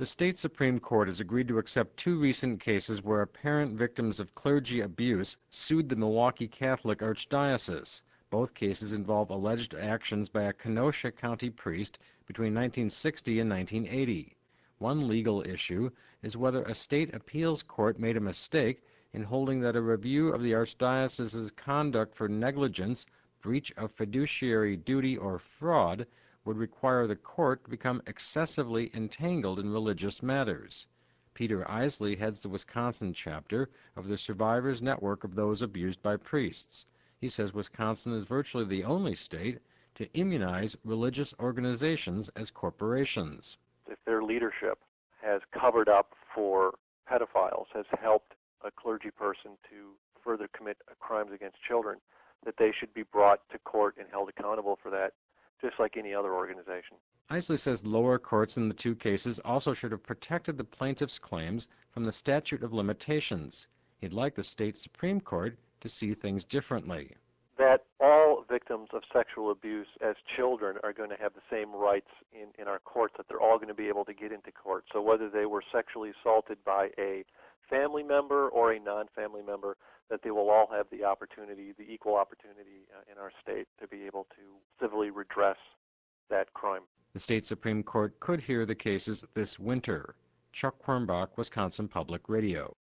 The state Supreme Court has agreed to accept two recent cases where apparent victims of clergy abuse sued the Milwaukee Catholic Archdiocese. Both cases involve alleged actions by a Kenosha County priest between 1960 and 1980. One legal issue is whether a state appeals court made a mistake in holding that a review of the Archdiocese's conduct for negligence, breach of fiduciary duty, or fraud would require the court to become excessively entangled in religious matters. Peter Isley heads the Wisconsin chapter of the Survivors Network of Those Abused by Priests. He says Wisconsin is virtually the only state to immunize religious organizations as corporations. If their leadership has covered up for pedophiles, has helped a clergy person to further commit crimes against children, that they should be brought to court and held accountable for that, just like any other organization. Isley says lower courts in the two cases also should have protected the plaintiffs' claims from the statute of limitations. He'd like the state Supreme Court to see things differently. That all victims of sexual abuse as children are going to have the same rights in our courts, that they're all going to be able to get into court. So whether they were sexually assaulted by a family member or a non-family member, that they will all have the opportunity, the equal opportunity in our state to be able to civilly redress that crime. The state Supreme Court could hear the cases this winter. Chuck Quirmbach, Wisconsin Public Radio.